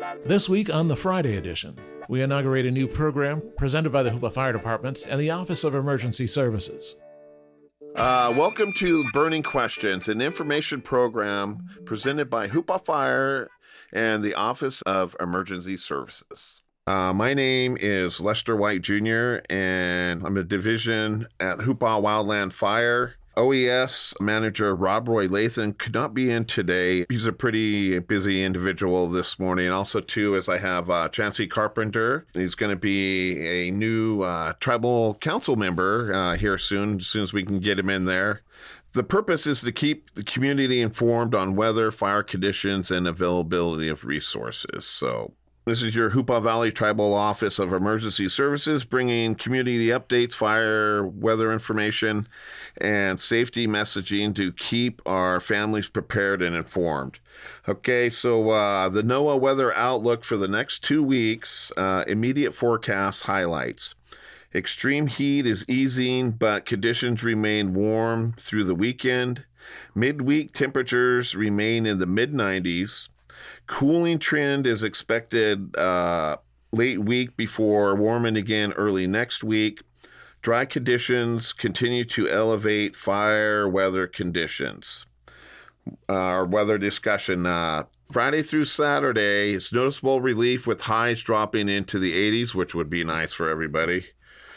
This week on the Friday edition, we inaugurate a new program presented by the Hoopa Fire Department and the Office of Emergency Services. Welcome to Burning Questions, an information program presented by Hoopa Fire and the Office of Emergency Services. My name is Lester White Jr., and I'm a division at Hoopa Wildland Fire. OES manager Rob Roy Lathan could not be in today. He's a pretty busy individual this morning. Also, too, as I have Chancey Carpenter. He's going to be a new tribal council member here soon, as soon as we can get him in there. The purpose is to keep the community informed on weather, fire conditions, and availability of resources. So this is your Hoopa Valley Tribal Office of Emergency Services, bringing community updates, fire, weather information, and safety messaging to keep our families prepared and informed. Okay, so the NOAA weather outlook for the next 2 weeks, immediate forecast highlights. Extreme heat is easing, but conditions remain warm through the weekend. Midweek temperatures remain in the mid-90s. Cooling trend is expected late week before warming again early next week. Dry conditions continue to elevate fire weather conditions. Our weather discussion. Friday through Saturday, it's noticeable relief with highs dropping into the 80s, which would be nice for everybody.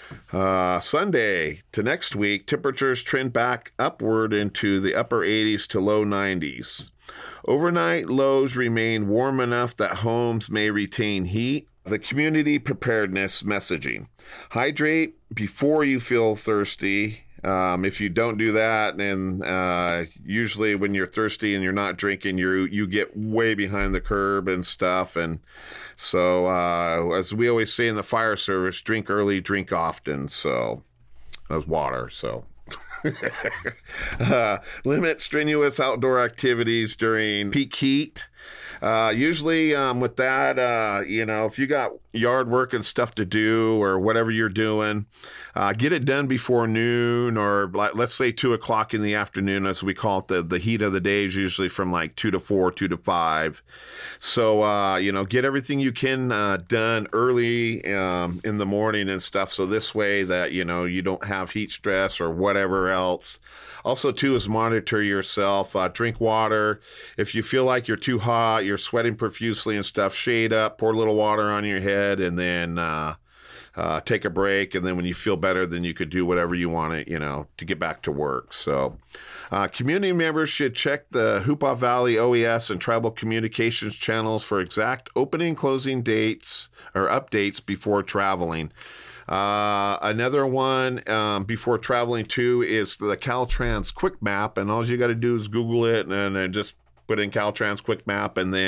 Sunday to next week, temperatures trend back upward into the upper 80s to low 90s. Overnight lows remain warm enough that homes may retain heat. The community preparedness messaging. Hydrate before you feel thirsty. If you don't do that, then usually when you're thirsty and you're not drinking, you get way behind the curb and stuff. And so, as we always say in the fire service, drink early, drink often. So that's water. So. Limit strenuous outdoor activities during peak heat. Usually with that, if you got yard work and stuff to do or whatever you're doing, get it done before noon or let's say 2 o'clock in the afternoon, as we call it. The heat of the day is usually from like 2 to 4, 2 to 5. So, get everything you can done early in the morning and stuff. So this way that, you don't have heat stress or whatever else. Also, too, is monitor yourself. Drink water. If you feel like you're too hot, you're sweating profusely and stuff, shade up, pour a little water on your head, and then take a break. And then when you feel better, then you could do whatever you want to get back to work. So community members should check the Hoopa Valley OES and Tribal Communications channels for exact opening and closing dates or updates before traveling. Another one before traveling too is the Caltrans Quick Map, and all you got to do is Google it and just put in Caltrans Quick Map, and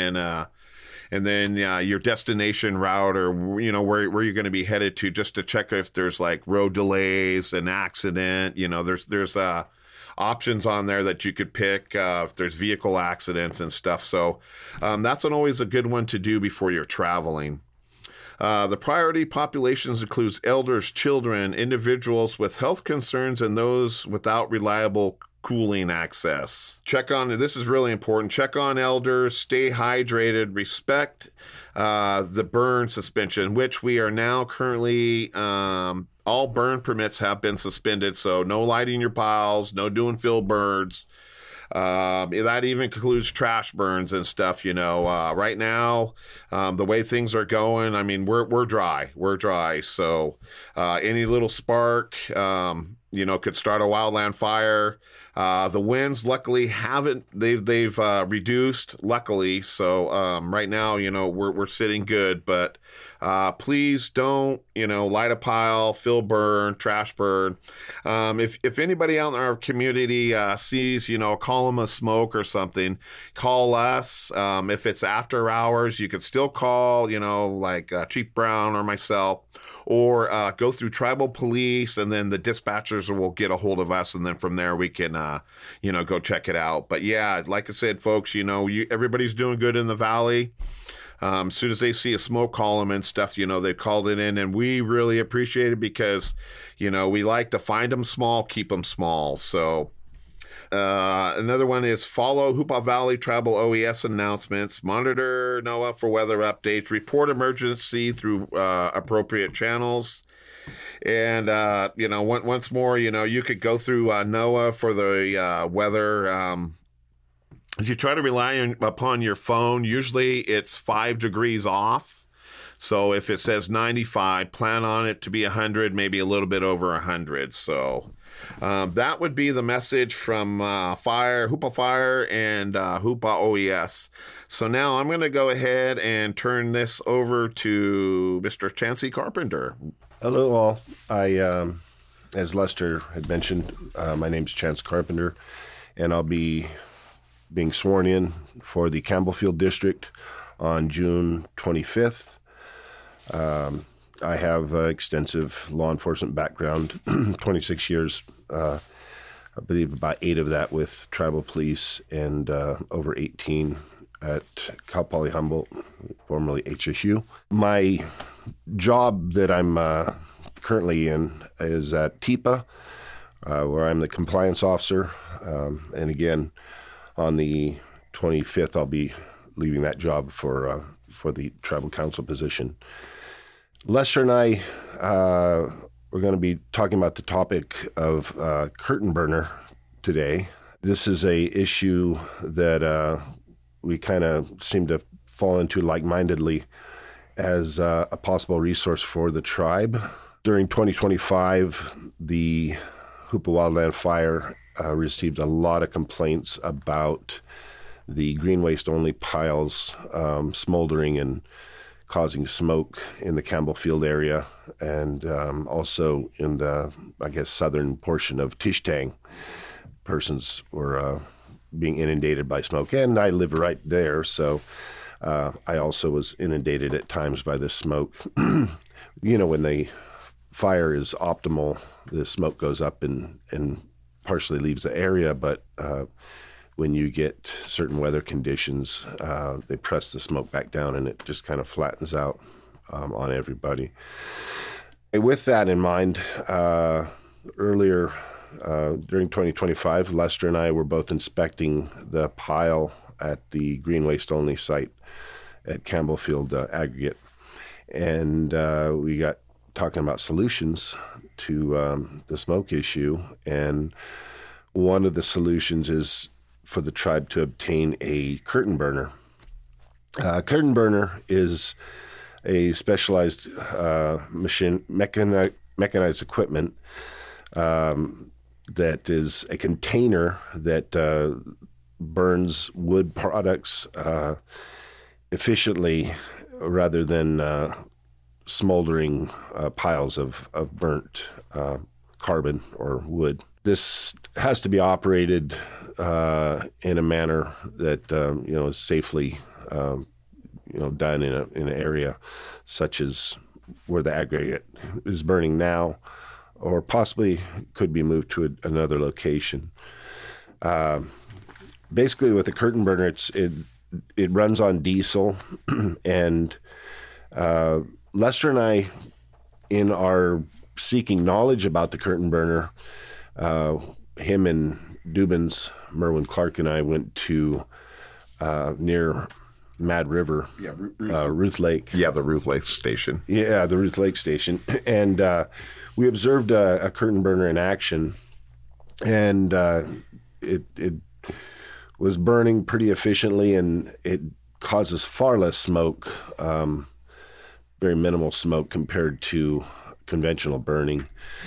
then your destination route or where you're going to be headed to, just to check if there's like road delays, an accident. There's options on there that you could pick if there's vehicle accidents and stuff. So that's always a good one to do before you're traveling. The priority populations includes elders, children, individuals with health concerns, and those without reliable cooling access. This is really important, check on elders, stay hydrated, respect the burn suspension, which we are now currently, all burn permits have been suspended, so no lighting your piles, no doing field burns. That even includes trash burns and stuff, right now, the way things are going, I mean, we're dry. So, any little spark, could start a wildland fire. The winds luckily they've reduced luckily. So, right now, we're sitting good, but, please don't, light a pile, fill burn, trash burn. If anybody out in our community, sees, a column of smoke or something, call us. If it's after hours, you could still call, like Chief Brown or myself, or go through tribal police, and then the dispatchers will get a hold of us, and then from there we can, go check it out. But yeah, like I said, folks, everybody's doing good in the valley. As soon as they see a smoke column and stuff, they called it in, and we really appreciate it because, we like to find them small, keep them small. So Another one is follow Hoopa Valley Tribal OES announcements, monitor NOAA for weather updates, report emergency through appropriate channels. And, once more, you could go through NOAA for the weather. As you try to rely upon your phone, usually it's 5 degrees off. So if it says 95, plan on it to be 100, maybe a little bit over 100. So that would be the message from Hoopa Fire and Hoopa OES. So now I'm going to go ahead and turn this over to Mr. Chancey Carpenter. Hello, all. As Lester had mentioned, my name's Chance Carpenter, and I'll be being sworn in for the Campbellfield District on June 25th. I have extensive law enforcement background, 26 years, I believe about 8 of that with tribal police and over 18 at Cal Poly Humboldt, formerly HSU. My job that I'm currently in is at TIPA, where I'm the compliance officer. And again, on the 25th, I'll be leaving that job for the tribal council position. Lester and I, we're going to be talking about the topic of curtain burner today. This is a issue that we kind of seem to fall into like-mindedly as a possible resource for the tribe. During 2025, the Hoopa Wildland Fire received a lot of complaints about the green waste-only piles smoldering and causing smoke in the Campbellfield area and also in the, southern portion of Tishtang. Persons were being inundated by smoke, and I live right there, so I also was inundated at times by this smoke. When the fire is optimal, the smoke goes up and partially leaves the area, but when you get certain weather conditions, they press the smoke back down and it just kind of flattens out on everybody. With that in mind, earlier during 2025, Lester and I were both inspecting the pile at the green waste only site at Campbellfield Aggregate. And we got talking about solutions to the smoke issue. And one of the solutions is for the tribe to obtain a curtain burner. Curtain burner is a specialized mechanized equipment that is a container that burns wood products efficiently rather than smoldering piles of burnt carbon or wood. This has to be operated in a manner that is safely done in an area such as where the aggregate is burning now, or possibly could be moved to another location. Basically, with the curtain burner, it runs on diesel, and Lester and I, in our seeking knowledge about the curtain burner, him and Dubins, Merwin Clark, and I went to near Mad River, Ruth Lake. Yeah, the Ruth Lake Station. Yeah, the Ruth Lake Station. And we observed a curtain burner in action, and it was burning pretty efficiently, and it causes far less smoke, very minimal smoke compared to conventional burning.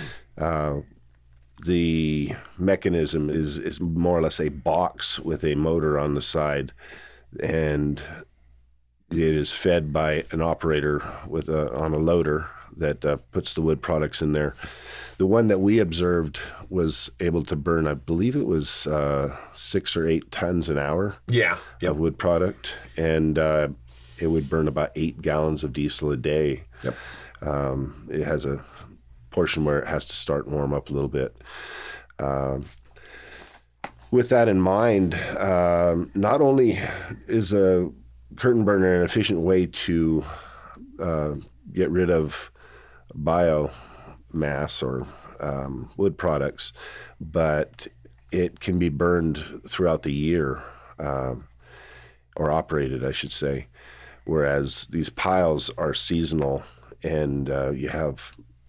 The mechanism is more or less a box with a motor on the side, and it is fed by an operator on a loader that puts the wood products in there. The one that we observed was able to burn, I believe it was 6 or 8 tons an hour of wood product, and it would burn about 8 gallons of diesel a day. Yep. It has a portion where it has to start and warm up a little bit. With that in mind, not only is a curtain burner an efficient way to get rid of biomass or wood products, but it can be burned throughout the year, or operated, I should say, whereas these piles are seasonal, and you have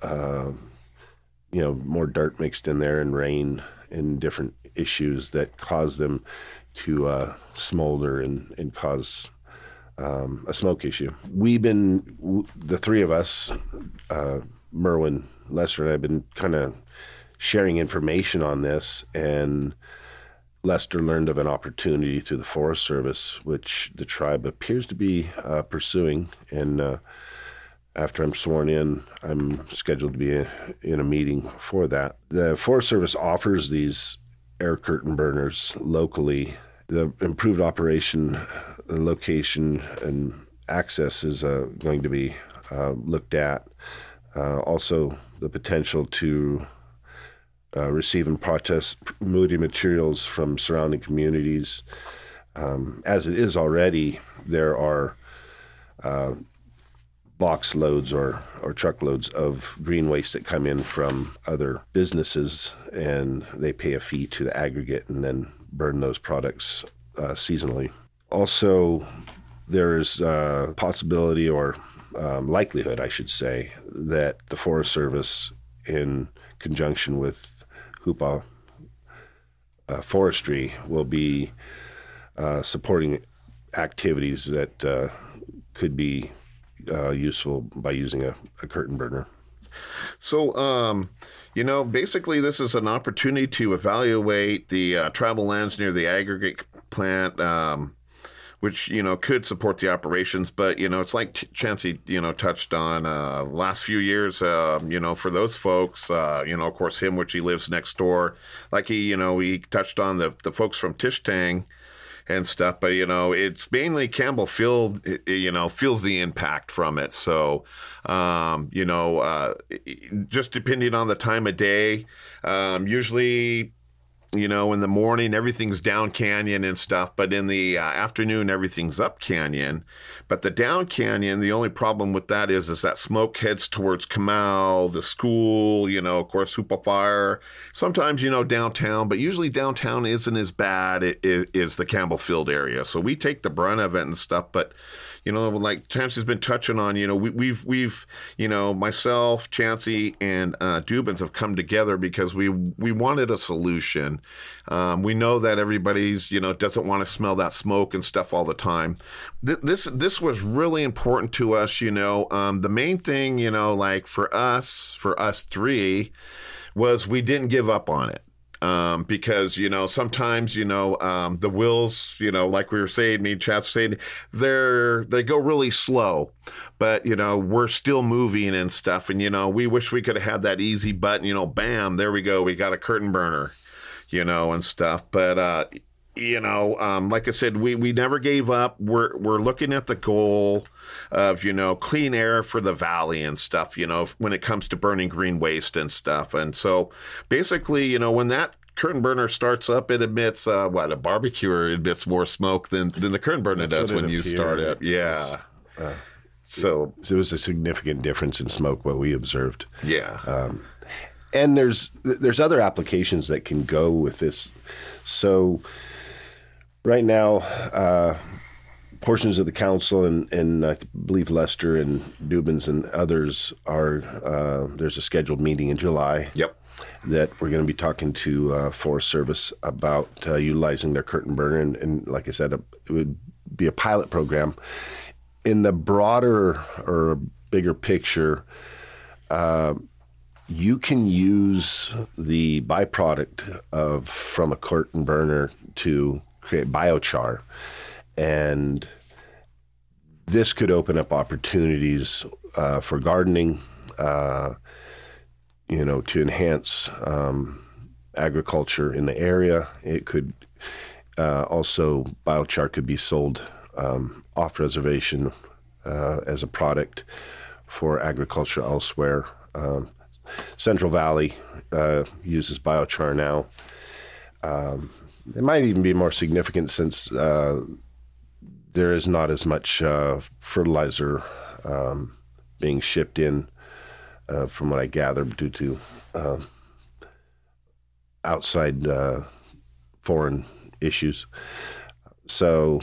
more dirt mixed in there and rain and different issues that cause them to smolder and cause a smoke issue. We've been, the three of us, Merwin, Lester, and I have been kind of sharing information on this, and Lester learned of an opportunity through the Forest Service, which the tribe appears to be pursuing. And after I'm sworn in, I'm scheduled to be in a meeting for that. The Forest Service offers these air curtain burners locally. The improved operation, location, and access is going to be looked at. Also, the potential to receive and process moody materials from surrounding communities. As it is already, there are box loads or truckloads of green waste that come in from other businesses, and they pay a fee to the aggregate and then burn those products seasonally. Also, there's a possibility or likelihood, I should say, that the Forest Service, in conjunction with Hoopa Forestry, will be supporting activities that could be useful by using a curtain burner. So, basically this is an opportunity to evaluate the tribal lands near the aggregate plant, which, could support the operations. But, it's like Chancey, touched on last few years, for those folks, of course, him, which he lives next door. Like he touched on the folks from Tishtang and stuff, but, it's mainly Campbell Field, feels the impact from it. So, just depending on the time of day, usually, in the morning, everything's down canyon and stuff, but in the afternoon, everything's up canyon. But the down canyon, the only problem with that is that smoke heads towards Kamau, the school, of course, Hoopa Fire. Sometimes, downtown, but usually downtown isn't as bad as the Campbell Field area. So we take the brunt of it and stuff, but like Chancey's been touching on, we've myself, Chancey, and Dubins have come together because we wanted a solution. We know that everybody's, doesn't want to smell that smoke and stuff all the time. This was really important to us, the main thing, like for us three, was we didn't give up on it. Because, sometimes, the wheels, like we were saying, me and Chad saying, they go really slow, but, we're still moving and stuff. And, we wish we could have had that easy button, bam, there we go. We got a curtain burner, and stuff. But, like I said, we never gave up. We're looking at the goal of, clean air for the valley and stuff, when it comes to burning green waste and stuff. And so basically, when that curtain burner starts up, it emits, a barbecuer emits more smoke than the curtain burner does when you start it. Yeah. So it was a significant difference in smoke, what we observed. Yeah. And there's other applications that can go with this. So right now, portions of the council and I believe Lester and Dubins and others are, there's a scheduled meeting in July. Yep. That we're going to be talking to Forest Service about utilizing their curtain burner. And like I said, it would be a pilot program. In the broader or bigger picture, you can use the byproduct from a curtain burner to create biochar. And this could open up opportunities for gardening, to enhance agriculture in the area. It could also, biochar could be sold off reservation as a product for agriculture elsewhere. Central Valley uses biochar now. It might even be more significant since there is not as much fertilizer being shipped in, from what I gather, due to outside foreign issues. So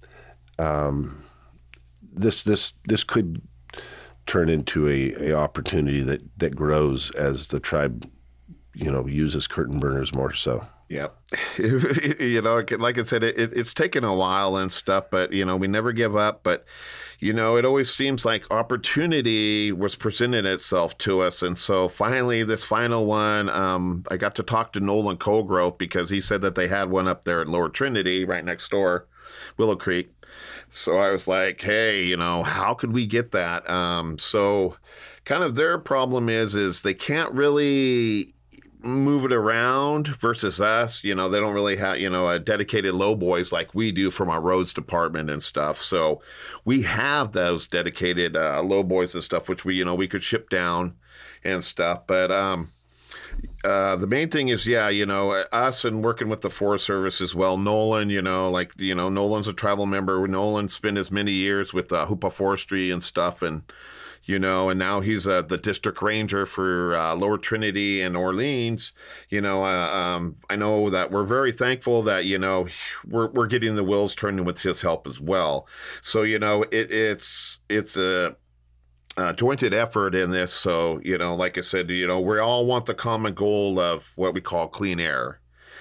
this could turn into a opportunity that grows as the tribe, uses curtain burners more so. Yep. Like I said, it's taken a while and stuff, but, we never give up. But, it always seems like opportunity was presented itself to us. And so finally, this final one, I got to talk to Nolan Colgrove because he said that they had one up there at Lower Trinity right next door, Willow Creek. So I was like, hey, how could we get that? So kind of their problem is they can't really move it around versus us. They don't really have, a dedicated low boys like we do from our roads department and stuff. So we have those dedicated low boys and stuff, which we could ship down and stuff. But the main thing is, us and working with the Forest Service as well. Nolan, Nolan's a tribal member. Nolan spent as many years with Hoopa Forestry and stuff. And now he's the district ranger for Lower Trinity and Orleans. I know that we're very thankful that, we're getting the wheels turning with his help as well. So, it's a jointed effort in this. So, like I said, we all want the common goal of what we call clean air.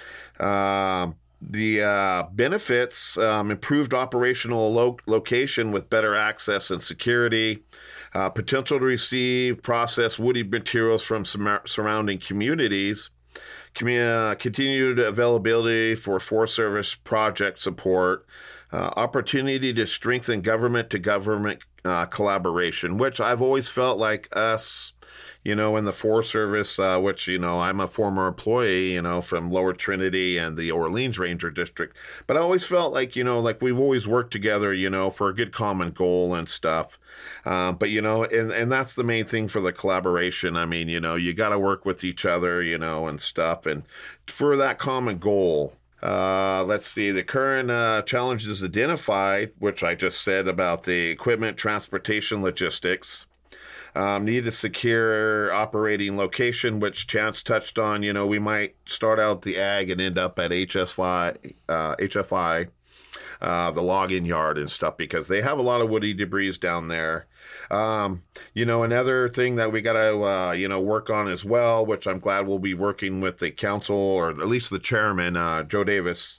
The benefits, improved operational location with better access and security, potential to receive processed woody materials from surrounding communities, continued availability for Forest Service project support, opportunity to strengthen government-to-government collaboration, which I've always felt like us, in the Forest Service, which, I'm a former employee, from Lower Trinity and the Orleans Ranger District. But I always felt like, like we've always worked together, for a good common goal and stuff. But, and that's the main thing for the collaboration. I mean, you got to work with each other, and stuff. And for that common goal, let's see, the current challenges identified, which I just said about the equipment, transportation, logistics. Need a secure operating location, which Chance touched on. We might start out the ag and end up at HFI, the logging yard and stuff, because they have a lot of woody debris down there. Another thing that we got to, work on as well, which I'm glad we'll be working with the council, or at least the chairman, Joe Davis,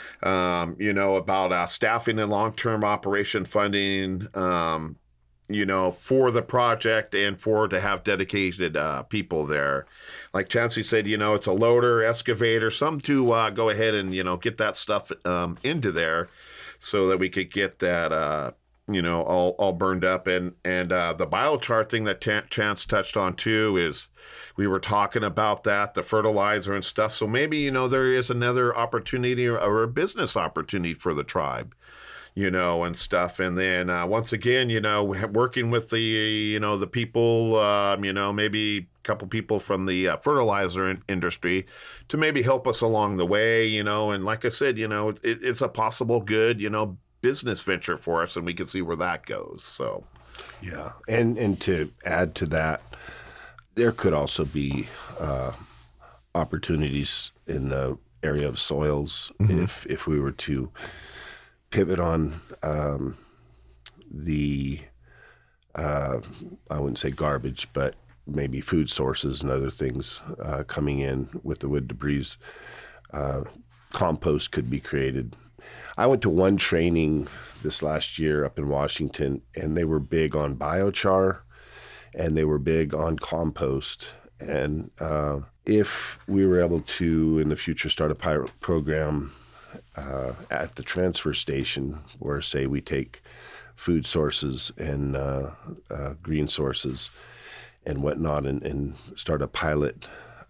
about staffing and long-term operation funding, for the project and to have dedicated people there. Like Chancey said, it's a loader, excavator, some to go ahead and, get that stuff into there so that we could get that, all burned up. And the biochar thing that Chance touched on too is we were talking about that, the fertilizer and stuff. So maybe, there is another opportunity or a business opportunity for the tribe. And stuff. And then once again, working with the, the people, maybe a couple people from the fertilizer industry to maybe help us along the way, and like I said, it's a possible good, business venture for us, and we can see where that goes. So, yeah. And to add to that, there could also be opportunities in the area of soils if we were to pivot on the I wouldn't say garbage, but maybe food sources and other things coming in with the wood debris. Compost could be created. I went to one training this last year up in Washington, and they were big on biochar and they were big on compost. And if we were able to in the future start a pilot program at the transfer station, where say we take food sources and green sources and whatnot, and start a pilot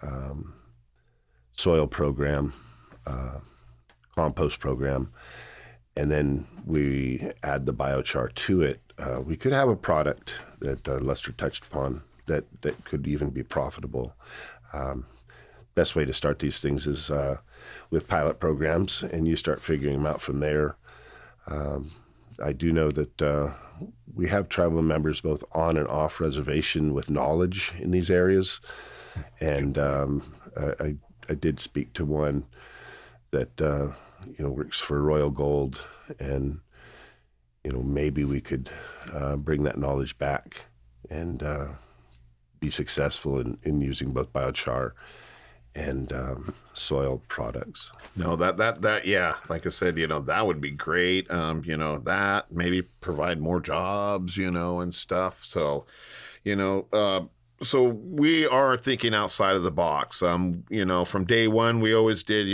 soil program, compost program, and then we add the biochar to it, we could have a product that Lester touched upon that could even be profitable. Best way to start these things is with pilot programs, and you start figuring them out from there. I do know that we have tribal members both on and off reservation with knowledge in these areas, and I did speak to one that works for Royal Gold, and maybe we could bring that knowledge back and be successful in using both biochar and soil products. No, that yeah, like I said, that would be great. That maybe provide more jobs, and stuff. So, so we are thinking outside of the box. From day one, we always did,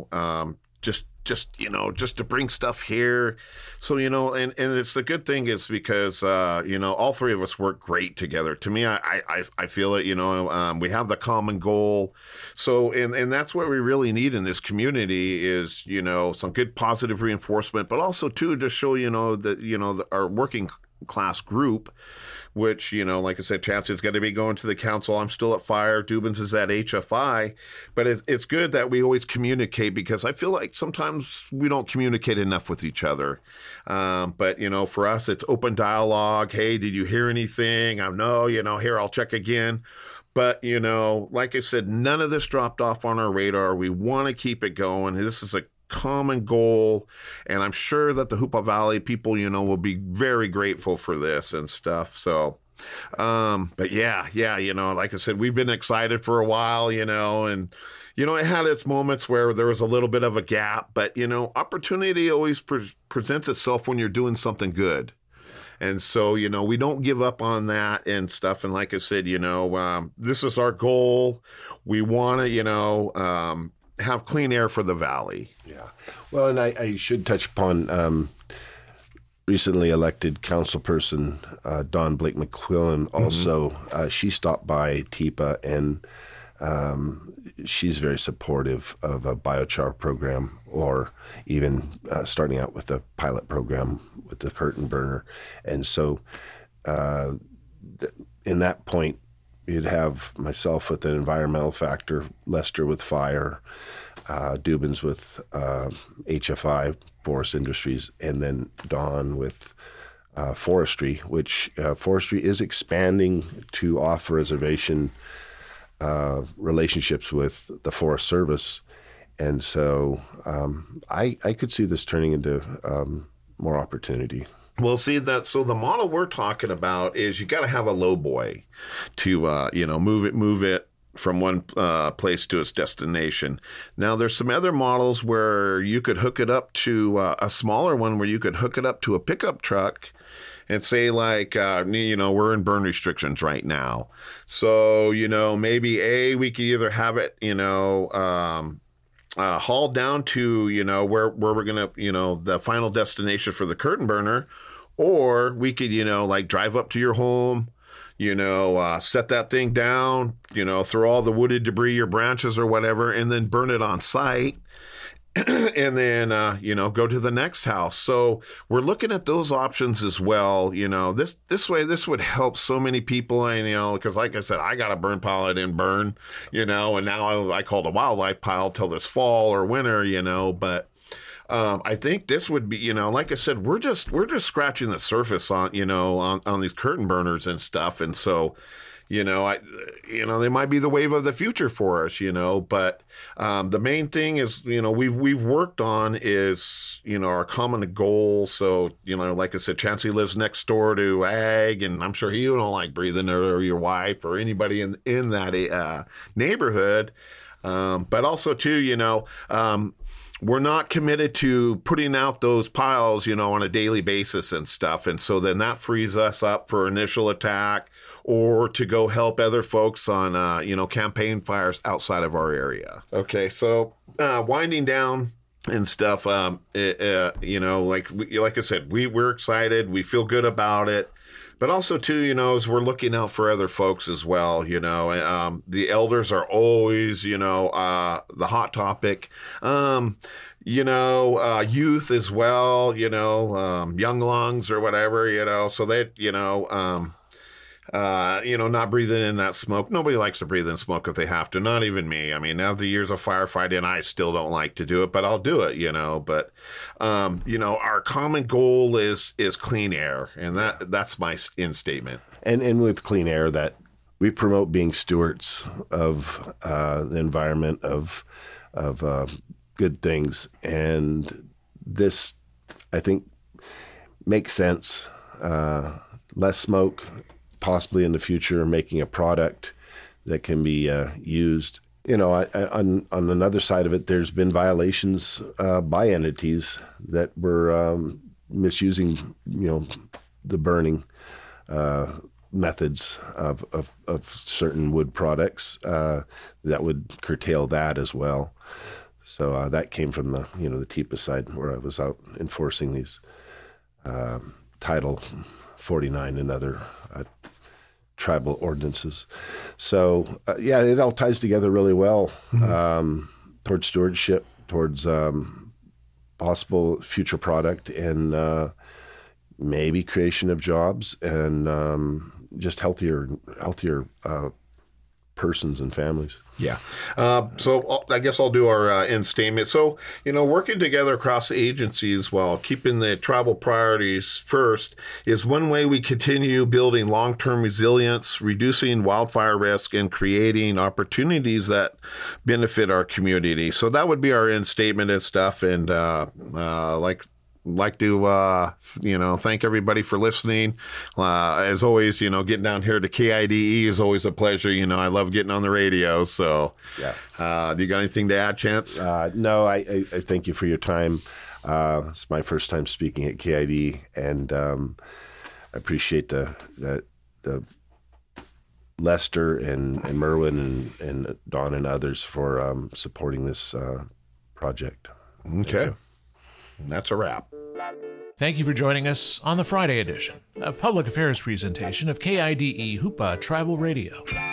just to bring stuff here. So, and it's the good thing is because, all three of us work great together. To me, I feel it, we have the common goal. So, and that's what we really need in this community is, some good positive reinforcement, but also too, to show, that, our working class group, which, like I said, Chancey's got to be going to the council. I'm still at Fire. Dubens is at HFI. But it's good that we always communicate, because I feel like sometimes we don't communicate enough with each other. But, for us, it's open dialogue. Hey, did you hear anything? No, here, I'll check again. But, like I said, none of this dropped off on our radar. We want to keep it going. This is a common goal, and I'm sure that the Hoopa Valley people, will be very grateful for this and stuff. So, but yeah, like I said, we've been excited for a while, and, it had its moments where there was a little bit of a gap, but, opportunity always presents itself when you're doing something good. And so, we don't give up on that and stuff. And like I said, this is our goal. We want to, have clean air for the valley. Yeah. Well, and I should touch upon recently elected councilperson Dawn Blake McQuillan. Also, she stopped by TEPA, and she's very supportive of a biochar program, or even starting out with a pilot program with the curtain burner. And so in that point, you'd have myself with an environmental factor, Lester with fire, Dubens with HFI, Forest Industries, and then Dawn with forestry, which forestry is expanding to off-reservation relationships with the Forest Service. And so I could see this turning into more opportunity. Well, see so the model we're talking about is you got to have a low boy to move it from one place to its destination. Now, there's some other models where you could hook it up to a smaller one, where you could hook it up to a pickup truck and say, like, we're in burn restrictions right now. So, maybe we could either have it, hauled down to, where we're going to, the final destination for the curtain burner, or we could, drive up to your home, set that thing down, throw all the wooded debris, your branches or whatever, and then burn it on site. And then, go to the next house. So we're looking at those options as well. This would help so many people. And, because like I said, I got a burn pile I didn't burn, and now I called a wildlife pile till this fall or winter, but I think this would be, like I said, we're just scratching the surface on, on these curtain burners and stuff. And so, they might be the wave of the future for us, but the main thing is, we've worked on is, our common goal. So, like I said, Chancey lives next door to Ag, and I'm sure he don't like breathing, or your wife or anybody in that neighborhood. But also too, we're not committed to putting out those piles, on a daily basis and stuff. And so then that frees us up for initial attack, or to go help other folks on, campaign fires outside of our area. Okay, so winding down and stuff, like I said, we're excited. We feel good about it. But also, too, as we're looking out for other folks as well, the elders are always, the hot topic. Youth as well, young lungs or whatever, so they, not breathing in that smoke. Nobody likes to breathe in smoke if they have to, not even me. I mean, after years of firefighting, I still don't like to do it, but I'll do it, but, our common goal is clean air, and that's my end statement. And with clean air, that we promote being stewards of the environment, of good things. And this, I think, makes sense. Less smoke, possibly in the future, making a product that can be used. You know, on another side of it, there's been violations by entities that were misusing, you know, the burning methods of certain wood products that would curtail that as well. So that came from the TIPA side, where I was out enforcing these Title 49 and other tribal ordinances. So it all ties together really well towards stewardship, towards possible future product, and maybe creation of jobs, and just healthier persons and families. Yeah. So I guess I'll do our end statement. So, working together across agencies while keeping the tribal priorities first is one way we continue building long-term resilience, reducing wildfire risk, and creating opportunities that benefit our community. So that would be our end statement and stuff. And like to thank everybody for listening. As always, getting down here to KIDE is always a pleasure. I love getting on the radio. So do you got anything to add, Chance? No, I thank you for your time. It's my first time speaking at KID, and I appreciate the Lester and Merwin and Don and others for supporting this project. Okay. That's a wrap. Thank you for joining us on the Friday edition, a public affairs presentation of KIDE Hoopa Tribal Radio.